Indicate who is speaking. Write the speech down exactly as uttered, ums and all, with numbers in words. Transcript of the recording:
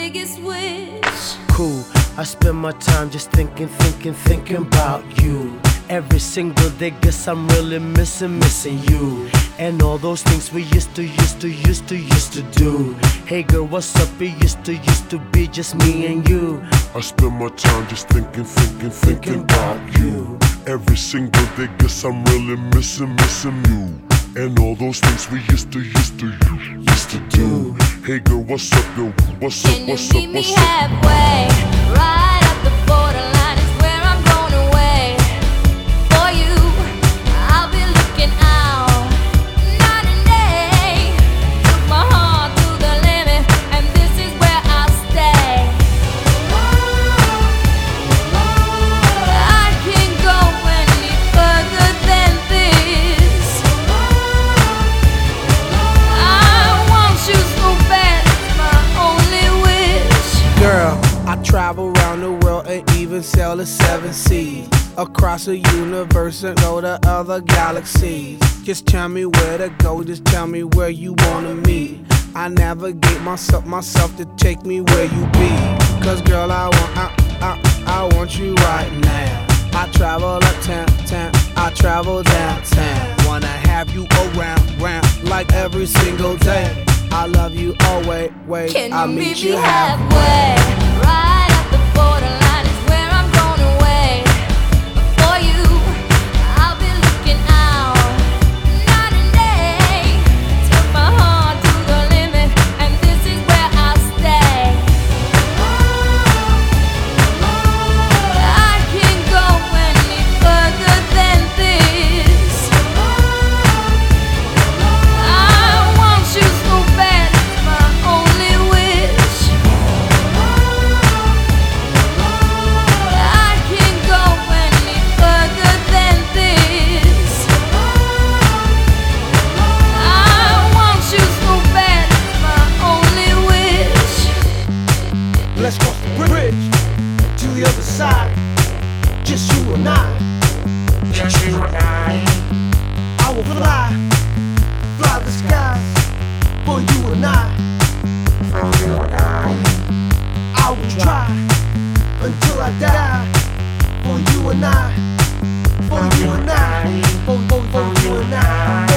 Speaker 1: biggest wish.
Speaker 2: Cool, I spend my time just thinking, thinking, thinking about you. Every single day, guess I'm really missing, missing you. And all those things we used to, used to, used to, used to do. Hey girl, what's up? It used to, used to be just me and you.
Speaker 3: I spend my time just thinking, thinking, thinking about you. Every single day, guess I'm really missing, missing you. And all those things we used to, used to, used to do. Hey girl, what's up, yo? What's up, what's up, what's up?
Speaker 1: Can you meet me halfway? Right up the borderline is where I'm going away. For you, I'll be looking out night and day. Took my heart to the limit, and this is where I'll stay. I can't go any further than this. I want you so bad, it's my only wish.
Speaker 4: Girl, I travel around the world and even sail the seven seas. Across the universe and go to other galaxies. Just tell me where to go, just tell me where you wanna meet. I navigate myself, myself to take me where you be. Cause girl, I want, I, I, I want you right now. I travel uptown, town, I travel downtown. Wanna have you around, round, like every single day. I love you always, wait,
Speaker 1: Can
Speaker 4: I'll
Speaker 1: you
Speaker 4: meet
Speaker 1: meet
Speaker 4: you
Speaker 1: me
Speaker 4: halfway.
Speaker 1: halfway? Right up the borderline is where I'm going away. For you, I'll be looking out night and day. Took my heart to the limit, and this is where I'll stay. I can't go any further than this. I want you so bad, it's my only wish. I can't go any further than this. I want you so bad, it's my only wish.
Speaker 5: Let's cross the bridge to the other side. Just you and I. Just you and I. I will fly, fly the skies for you and I. For you and I. I will try until I die for you and I. For you and I. For, for, for you and I.